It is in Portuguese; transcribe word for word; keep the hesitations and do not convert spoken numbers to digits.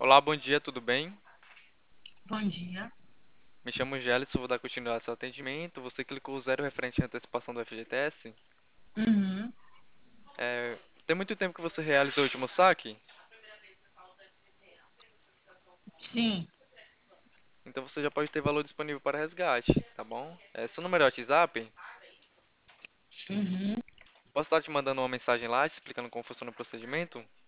Olá, bom dia, tudo bem? Bom dia. Me chamo Gélis, vou dar continuidade ao seu atendimento. Você clicou zero referente à antecipação do F G T S? Uhum. É, tem muito tempo que você realizou o último saque? Sim. Então você já pode ter valor disponível para resgate, tá bom? É, seu número é WhatsApp? Uhum. Posso estar te mandando uma mensagem lá, te explicando como funciona o procedimento?